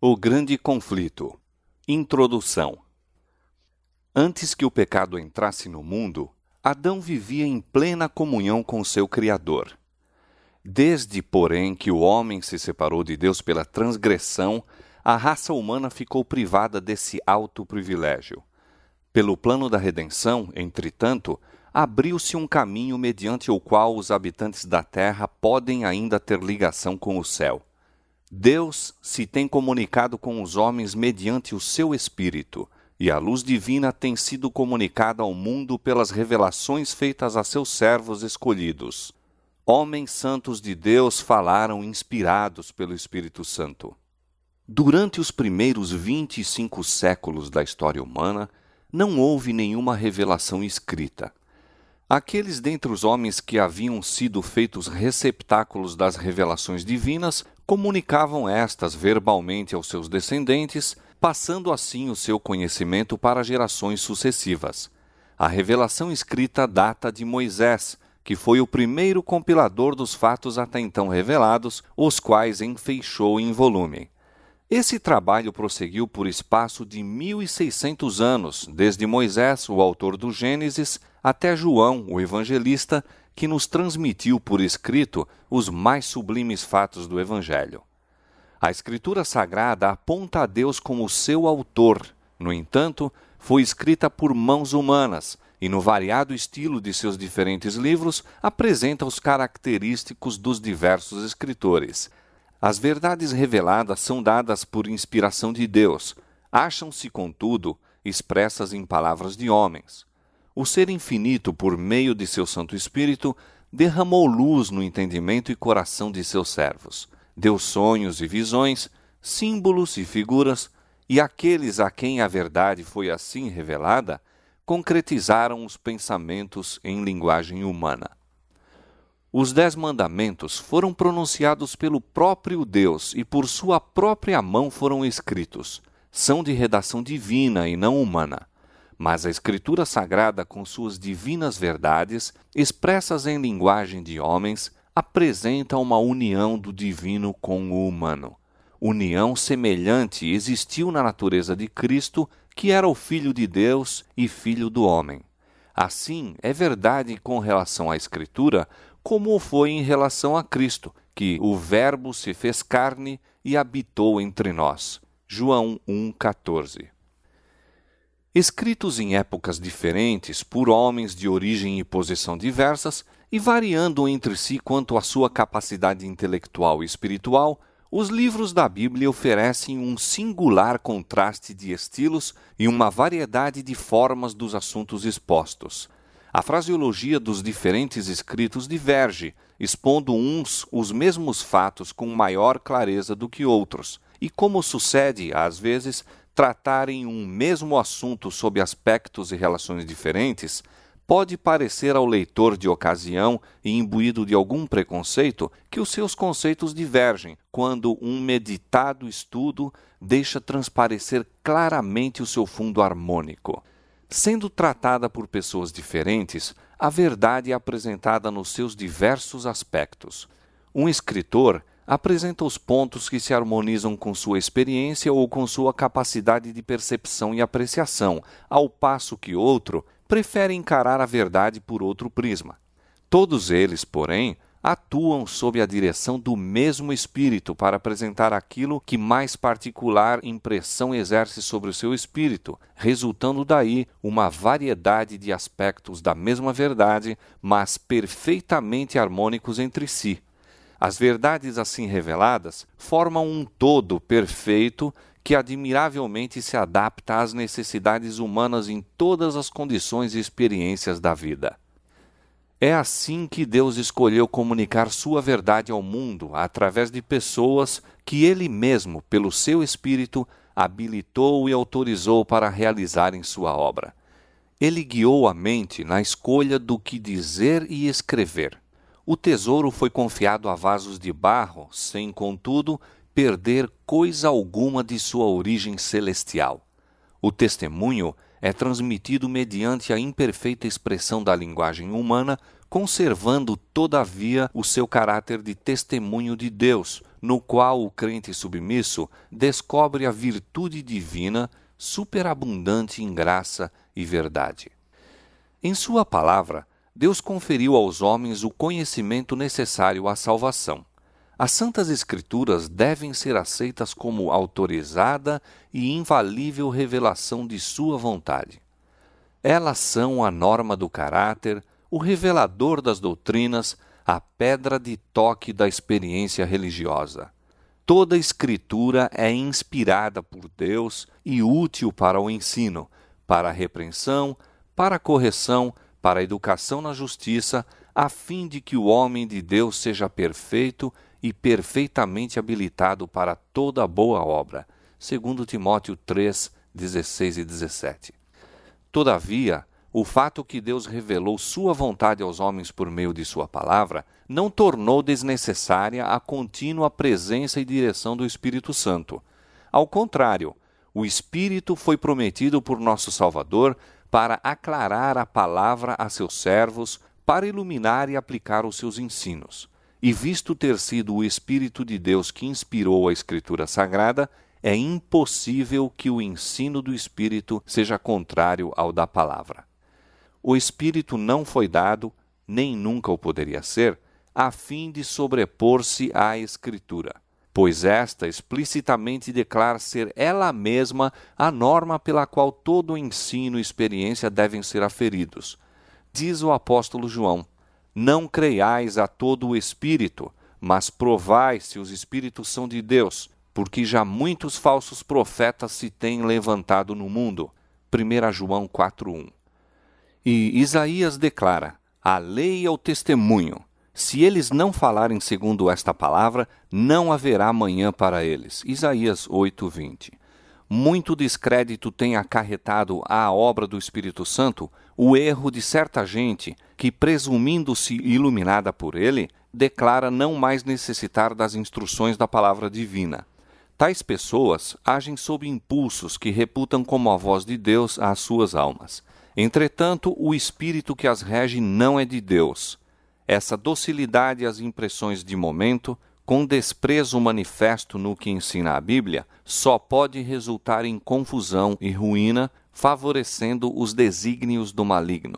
O grande conflito. Introdução. Antes que o pecado entrasse no mundo, Adão vivia em plena comunhão com seu Criador. Desde, porém, que o homem se separou de Deus pela transgressão, a raça humana ficou privada desse alto privilégio. Pelo plano da redenção, entretanto, abriu-se um caminho mediante o qual os habitantes da terra podem ainda ter ligação com o céu. Deus se tem comunicado com os homens mediante o seu Espírito, e a luz divina tem sido comunicada ao mundo pelas revelações feitas a seus servos escolhidos. Homens santos de Deus falaram inspirados pelo Espírito Santo. Durante os primeiros 25 séculos da história humana, não houve nenhuma revelação escrita. Aqueles dentre os homens que haviam sido feitos receptáculos das revelações divinas comunicavam estas verbalmente aos seus descendentes, passando assim o seu conhecimento para gerações sucessivas. A revelação escrita data de Moisés, que foi o primeiro compilador dos fatos até então revelados, os quais enfeixou em volume. Esse trabalho prosseguiu por espaço de 1.600 anos, desde Moisés, o autor do Gênesis, até João, o evangelista, que nos transmitiu por escrito os mais sublimes fatos do Evangelho. A Escritura Sagrada aponta a Deus como seu autor. No entanto, foi escrita por mãos humanas e, no variado estilo de seus diferentes livros, apresenta os característicos dos diversos escritores. As verdades reveladas são dadas por inspiração de Deus. Acham-se, contudo, expressas em palavras de homens. O Ser Infinito, por meio de seu Santo Espírito, derramou luz no entendimento e coração de seus servos. Deu sonhos e visões, símbolos e figuras, e aqueles a quem a verdade foi assim revelada, concretizaram os pensamentos em linguagem humana. Os 10 mandamentos foram pronunciados pelo próprio Deus e por sua própria mão foram escritos. São de redação divina e não humana. Mas a Escritura Sagrada, com suas divinas verdades, expressas em linguagem de homens, apresenta uma união do divino com o humano. União semelhante existiu na natureza de Cristo, que era o Filho de Deus e Filho do homem. Assim, é verdade com relação à Escritura, como foi em relação a Cristo, que o Verbo se fez carne e habitou entre nós. João 1,14. Escritos em épocas diferentes, por homens de origem e posição diversas, e variando entre si quanto à sua capacidade intelectual e espiritual, os livros da Bíblia oferecem um singular contraste de estilos e uma variedade de formas dos assuntos expostos. A fraseologia dos diferentes escritos diverge, expondo uns os mesmos fatos com maior clareza do que outros, e como sucede, às vezes, tratarem um mesmo assunto sob aspectos e relações diferentes, pode parecer ao leitor de ocasião e imbuído de algum preconceito que os seus conceitos divergem, quando um meditado estudo deixa transparecer claramente o seu fundo harmônico. Sendo tratada por pessoas diferentes, a verdade é apresentada nos seus diversos aspectos. Um escritor apresenta os pontos que se harmonizam com sua experiência ou com sua capacidade de percepção e apreciação, ao passo que outro prefere encarar a verdade por outro prisma. Todos eles, porém, atuam sob a direção do mesmo espírito para apresentar aquilo que mais particular impressão exerce sobre o seu espírito, resultando daí uma variedade de aspectos da mesma verdade, mas perfeitamente harmônicos entre si. As verdades assim reveladas formam um todo perfeito que admiravelmente se adapta às necessidades humanas em todas as condições e experiências da vida. É assim que Deus escolheu comunicar sua verdade ao mundo, através de pessoas que Ele mesmo, pelo seu Espírito, habilitou e autorizou para realizarem sua obra. Ele guiou a mente na escolha do que dizer e escrever. O tesouro foi confiado a vasos de barro, sem, contudo, perder coisa alguma de sua origem celestial. O testemunho é transmitido mediante a imperfeita expressão da linguagem humana, conservando, todavia, o seu caráter de testemunho de Deus, no qual o crente submisso descobre a virtude divina superabundante em graça e verdade. Em sua palavra, Deus conferiu aos homens o conhecimento necessário à salvação. As Santas Escrituras devem ser aceitas como autorizada e infalível revelação de sua vontade. Elas são a norma do caráter, o revelador das doutrinas, a pedra de toque da experiência religiosa. Toda Escritura é inspirada por Deus e útil para o ensino, para a repreensão, para a correção, para a educação na justiça, a fim de que o homem de Deus seja perfeito e perfeitamente habilitado para toda boa obra. 2 Timóteo 3, 16 e 17. Todavia, o fato que Deus revelou sua vontade aos homens por meio de sua palavra não tornou desnecessária a contínua presença e direção do Espírito Santo. Ao contrário, o Espírito foi prometido por nosso Salvador para aclarar a palavra a seus servos, para iluminar e aplicar os seus ensinos. E visto ter sido o Espírito de Deus que inspirou a Escritura Sagrada, é impossível que o ensino do Espírito seja contrário ao da palavra. O Espírito não foi dado, nem nunca o poderia ser, a fim de sobrepor-se à Escritura, pois esta explicitamente declara ser ela mesma a norma pela qual todo o ensino e experiência devem ser aferidos. Diz o apóstolo João: não creiais a todo o Espírito, mas provai se os Espíritos são de Deus, porque já muitos falsos profetas se têm levantado no mundo. 1 João 4:1. E Isaías declara: a lei é o testemunho. Se eles não falarem segundo esta palavra, não haverá amanhã para eles. Isaías 8:20. Muito descrédito tem acarretado à obra do Espírito Santo o erro de certa gente que, presumindo-se iluminada por ele, declara não mais necessitar das instruções da palavra divina. Tais pessoas agem sob impulsos que reputam como a voz de Deus às suas almas. Entretanto, o espírito que as rege não é de Deus. Essa docilidade às impressões de momento, com desprezo manifesto no que ensina a Bíblia, só pode resultar em confusão e ruína, favorecendo os desígnios do maligno.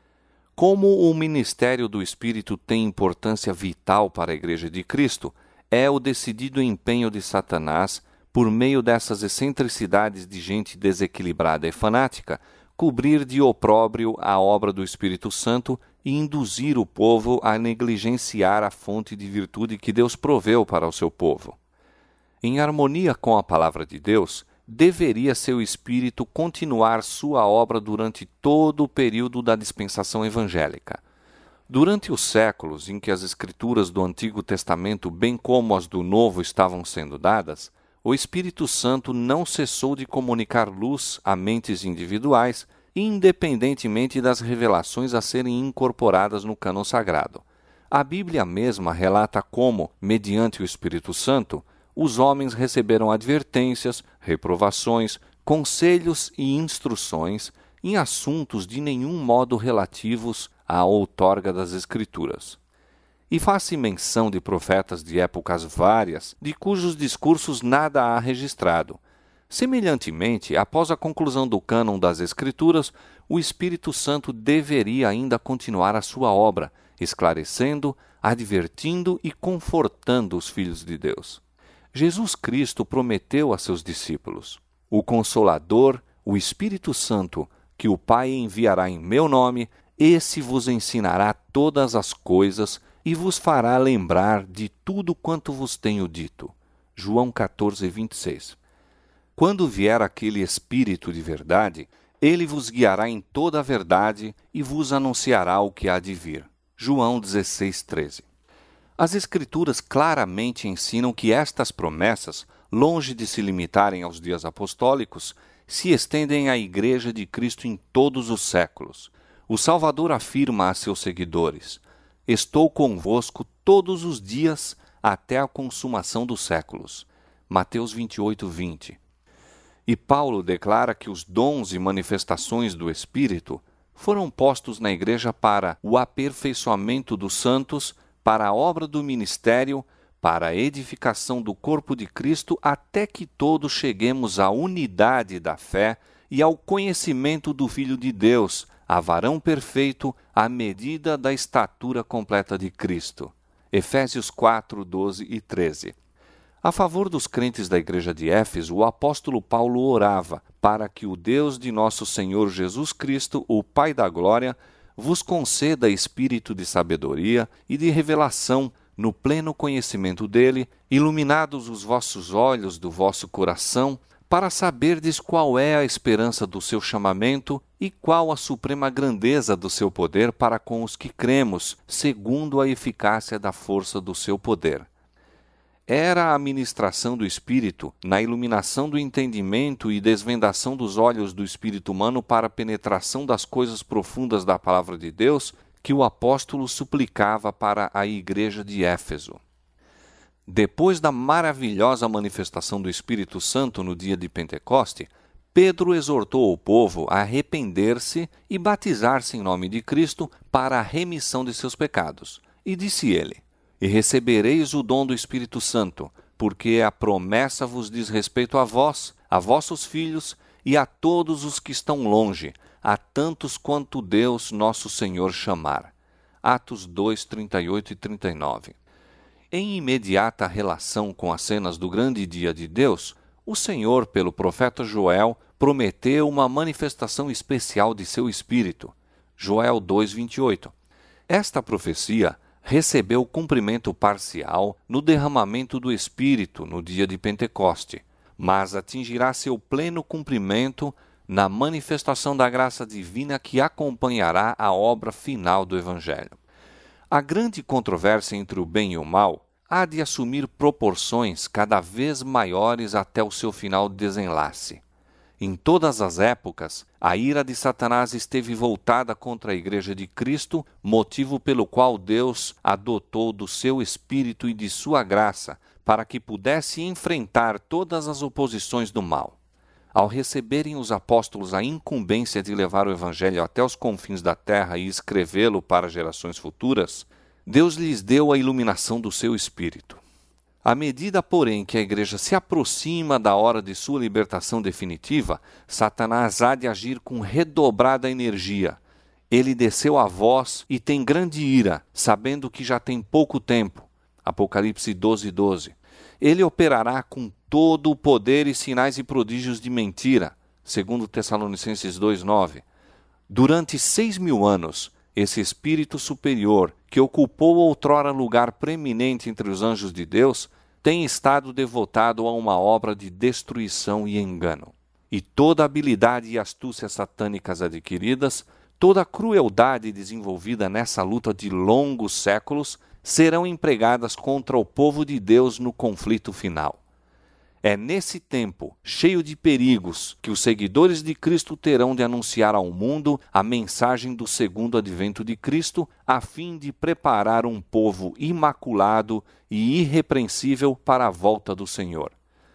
Como o ministério do Espírito tem importância vital para a Igreja de Cristo, é o decidido empenho de Satanás, por meio dessas excentricidades de gente desequilibrada e fanática, cobrir de opróbrio a obra do Espírito Santo e induzir o povo a negligenciar a fonte de virtude que Deus proveu para o seu povo. Em harmonia com a palavra de Deus, deveria seu Espírito continuar sua obra durante todo o período da dispensação evangélica. Durante os séculos em que as Escrituras do Antigo Testamento, bem como as do Novo, estavam sendo dadas, o Espírito Santo não cessou de comunicar luz a mentes individuais, independentemente das revelações a serem incorporadas no cânon sagrado. A Bíblia mesma relata como, mediante o Espírito Santo, os homens receberam advertências, reprovações, conselhos e instruções em assuntos de nenhum modo relativos à outorga das Escrituras. E faz-se menção de profetas de épocas várias, de cujos discursos nada há registrado. Semelhantemente, após a conclusão do cânon das Escrituras, o Espírito Santo deveria ainda continuar a sua obra, esclarecendo, advertindo e confortando os filhos de Deus. Jesus Cristo prometeu a seus discípulos: o Consolador, o Espírito Santo, que o Pai enviará em meu nome, esse vos ensinará todas as coisas e vos fará lembrar de tudo quanto vos tenho dito. João 14:26. Quando vier aquele Espírito de verdade, ele vos guiará em toda a verdade e vos anunciará o que há de vir. João 16:13. As Escrituras claramente ensinam que estas promessas, longe de se limitarem aos dias apostólicos, se estendem à Igreja de Cristo em todos os séculos. O Salvador afirma a seus seguidores: estou convosco todos os dias até a consumação dos séculos. Mateus 28:20. E Paulo declara que os dons e manifestações do Espírito foram postos na Igreja para o aperfeiçoamento dos santos, para a obra do ministério, para a edificação do corpo de Cristo, até que todos cheguemos à unidade da fé e ao conhecimento do Filho de Deus, a varão perfeito, à medida da estatura completa de Cristo. Efésios 4, 12 e 13. A favor dos crentes da igreja de Éfeso, o apóstolo Paulo orava para que o Deus de nosso Senhor Jesus Cristo, o Pai da glória, vos conceda espírito de sabedoria e de revelação no pleno conhecimento dele, iluminados os vossos olhos do vosso coração, para saberdes qual é a esperança do seu chamamento e qual a suprema grandeza do seu poder para com os que cremos, segundo a eficácia da força do seu poder. Era a ministração do Espírito, na iluminação do entendimento e desvendação dos olhos do espírito humano para a penetração das coisas profundas da palavra de Deus, que o apóstolo suplicava para a igreja de Éfeso. Depois da maravilhosa manifestação do Espírito Santo no dia de Pentecoste, Pedro exortou o povo a arrepender-se e batizar-se em nome de Cristo para a remissão de seus pecados. E disse ele: E recebereis o dom do Espírito Santo, porque a promessa vos diz respeito a vós, a vossos filhos e a todos os que estão longe, a tantos quanto Deus nosso Senhor chamar. Atos 2, 38 e 39. Em imediata relação com as cenas do grande dia de Deus, o Senhor, pelo profeta Joel, prometeu uma manifestação especial de seu Espírito. Joel 2, 28. Esta profecia recebeu cumprimento parcial no derramamento do Espírito no dia de Pentecoste, mas atingirá seu pleno cumprimento na manifestação da graça divina que acompanhará a obra final do Evangelho. A grande controvérsia entre o bem e o mal há de assumir proporções cada vez maiores até o seu final desenlace. Em todas as épocas, a ira de Satanás esteve voltada contra a Igreja de Cristo, motivo pelo qual Deus a dotou do seu Espírito e de sua graça, para que pudesse enfrentar todas as oposições do mal. Ao receberem os apóstolos a incumbência de levar o Evangelho até os confins da terra e escrevê-lo para gerações futuras, Deus lhes deu a iluminação do seu Espírito. À medida, porém, que a igreja se aproxima da hora de sua libertação definitiva, Satanás há de agir com redobrada energia. Ele desceu a voz e tem grande ira, sabendo que já tem pouco tempo. Apocalipse 12, 12. Ele operará com todo o poder e sinais e prodígios de mentira, segundo Tessalonicenses 2, 9. Durante 6.000 anos, esse espírito superior, que ocupou outrora lugar preeminente entre os anjos de Deus, tem estado devotado a uma obra de destruição e engano. E toda a habilidade e astúcia satânicas adquiridas, toda a crueldade desenvolvida nessa luta de longos séculos, serão empregadas contra o povo de Deus no conflito final. É nesse tempo, cheio de perigos, que os seguidores de Cristo terão de anunciar ao mundo a mensagem do segundo advento de Cristo, a fim de preparar um povo imaculado e irrepreensível para a volta do Senhor.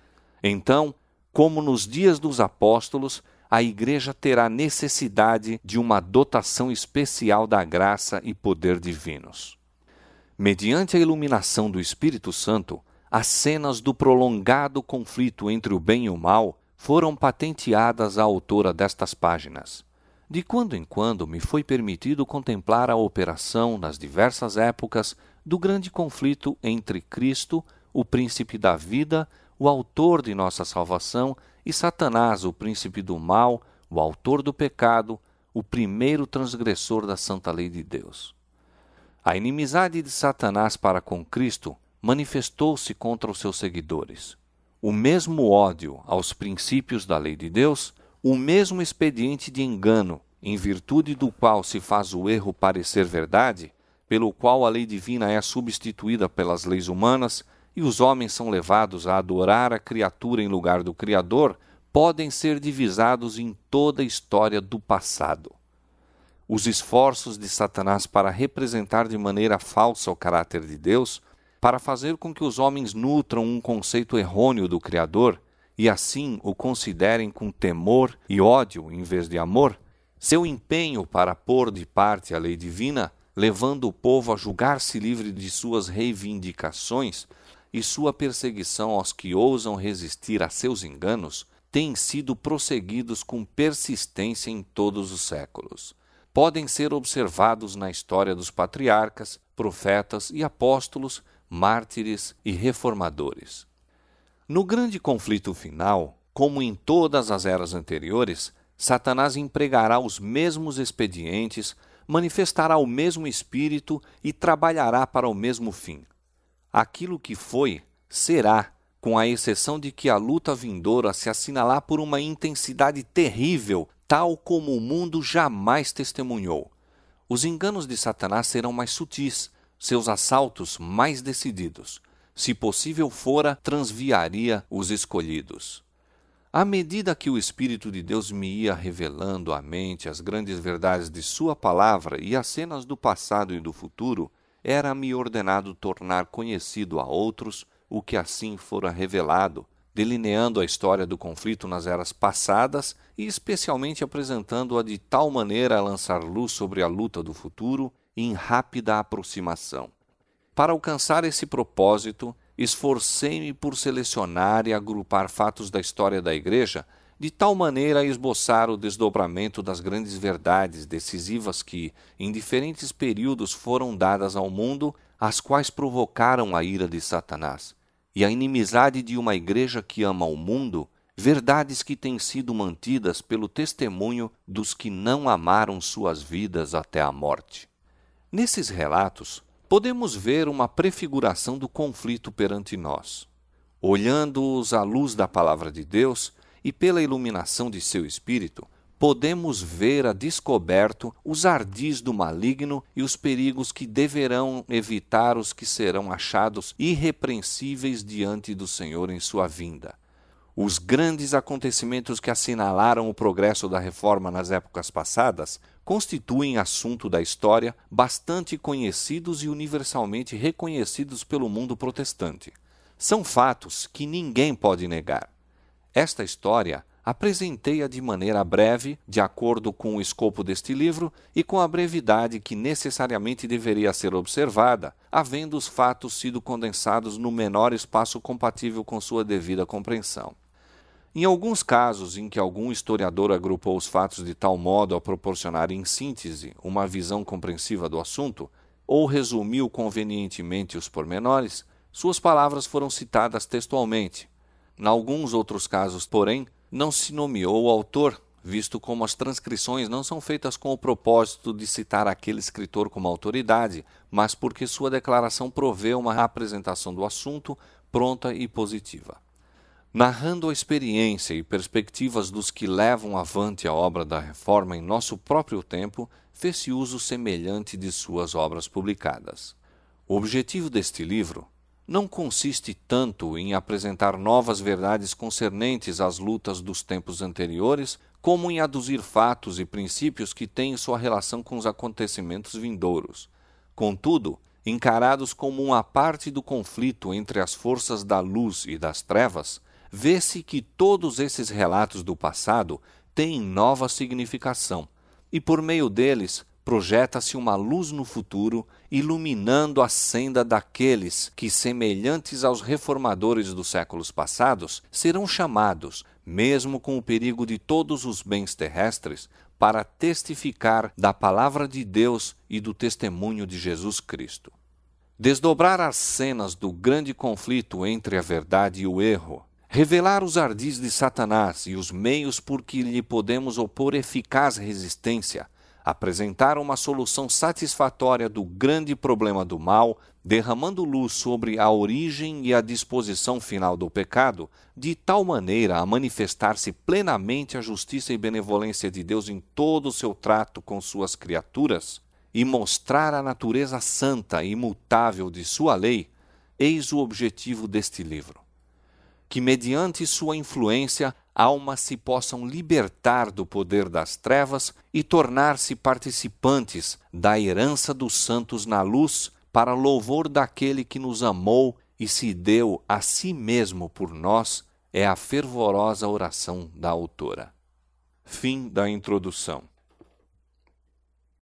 Então, como nos dias dos apóstolos, a Igreja terá necessidade de uma dotação especial da graça e poder divinos. Mediante a iluminação do Espírito Santo, as cenas do prolongado conflito entre o bem e o mal foram patenteadas à autora destas páginas. De quando em quando me foi permitido contemplar a operação, nas diversas épocas, do grande conflito entre Cristo, o príncipe da vida, o autor de nossa salvação, e Satanás, o príncipe do mal, o autor do pecado, o primeiro transgressor da santa lei de Deus. A inimizade de Satanás para com Cristo manifestou-se contra os seus seguidores. O mesmo ódio aos princípios da lei de Deus, o mesmo expediente de engano, em virtude do qual se faz o erro parecer verdade, pelo qual a lei divina é substituída pelas leis humanas e os homens são levados a adorar a criatura em lugar do Criador, podem ser divisados em toda a história do passado. Os esforços de Satanás para representar de maneira falsa o caráter de Deus, para fazer com que os homens nutram um conceito errôneo do Criador e assim o considerem com temor e ódio em vez de amor, seu empenho para pôr de parte a lei divina, levando o povo a julgar-se livre de suas reivindicações, e sua perseguição aos que ousam resistir a seus enganos têm sido prosseguidos com persistência em todos os séculos. Podem ser observados na história dos patriarcas, profetas e apóstolos, mártires e reformadores. No grande conflito final, como em todas as eras anteriores, Satanás empregará os mesmos expedientes, manifestará o mesmo espírito e trabalhará para o mesmo fim. Aquilo que foi, será, com a exceção de que a luta vindoura se assinalar por uma intensidade terrível, tal como o mundo jamais testemunhou. Os enganos de Satanás serão mais sutis, seus assaltos mais decididos. Se possível fora, transviaria os escolhidos. À medida que o Espírito de Deus me ia revelando à mente as grandes verdades de sua palavra e as cenas do passado e do futuro, era-me ordenado tornar conhecido a outros o que assim fora revelado, delineando a história do conflito nas eras passadas e especialmente apresentando-a de tal maneira a lançar luz sobre a luta do futuro em rápida aproximação. Para alcançar esse propósito, esforcei-me por selecionar e agrupar fatos da história da Igreja, de tal maneira a esboçar o desdobramento das grandes verdades decisivas que, em diferentes períodos, foram dadas ao mundo, as quais provocaram a ira de Satanás, e a inimizade de uma Igreja que ama o mundo, verdades que têm sido mantidas pelo testemunho dos que não amaram suas vidas até a morte. Nesses relatos, podemos ver uma prefiguração do conflito perante nós. Olhando-os à luz da palavra de Deus e pela iluminação de seu Espírito, podemos ver a descoberto os ardis do maligno e os perigos que deverão evitar os que serão achados irrepreensíveis diante do Senhor em sua vinda. Os grandes acontecimentos que assinalaram o progresso da reforma nas épocas passadas constituem assunto da história bastante conhecidos e universalmente reconhecidos pelo mundo protestante. São fatos que ninguém pode negar. Esta história apresentei-a de maneira breve, de acordo com o escopo deste livro e com a brevidade que necessariamente deveria ser observada, havendo os fatos sido condensados no menor espaço compatível com sua devida compreensão. Em alguns casos em que algum historiador agrupou os fatos de tal modo a proporcionar em síntese uma visão compreensiva do assunto, ou resumiu convenientemente os pormenores, suas palavras foram citadas textualmente. Em alguns outros casos, porém, não se nomeou o autor, visto como as transcrições não são feitas com o propósito de citar aquele escritor como autoridade, mas porque sua declaração provê uma apresentação do assunto pronta e positiva. Narrando a experiência e perspectivas dos que levam avante a obra da reforma em nosso próprio tempo, fez-se uso semelhante de suas obras publicadas. O objetivo deste livro não consiste tanto em apresentar novas verdades concernentes às lutas dos tempos anteriores, como em aduzir fatos e princípios que têm sua relação com os acontecimentos vindouros. Contudo, encarados como uma parte do conflito entre as forças da luz e das trevas, vê-se que todos esses relatos do passado têm nova significação, e por meio deles projeta-se uma luz no futuro, iluminando a senda daqueles que, semelhantes aos reformadores dos séculos passados, serão chamados, mesmo com o perigo de todos os bens terrestres, para testificar da palavra de Deus e do testemunho de Jesus Cristo. Desdobrar as cenas do grande conflito entre a verdade e o erro, revelar os ardis de Satanás e os meios por que lhe podemos opor eficaz resistência, apresentar uma solução satisfatória do grande problema do mal, derramando luz sobre a origem e a disposição final do pecado, de tal maneira a manifestar-se plenamente a justiça e benevolência de Deus em todo o seu trato com suas criaturas, e mostrar a natureza santa e imutável de sua lei, eis o objetivo deste livro. Que, mediante sua influência, almas se possam libertar do poder das trevas e tornar-se participantes da herança dos santos na luz, para louvor daquele que nos amou e se deu a si mesmo por nós, é a fervorosa oração da autora. Fim da introdução.